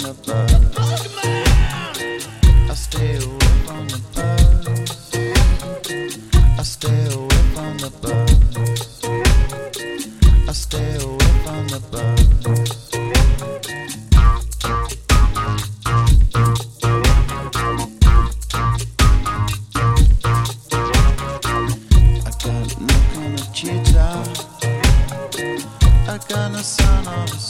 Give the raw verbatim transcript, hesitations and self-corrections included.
the bus. I stay away from the bus. I stay away from the bus. I stay away from the bus. I got no kind of cheetah. I got no sign of a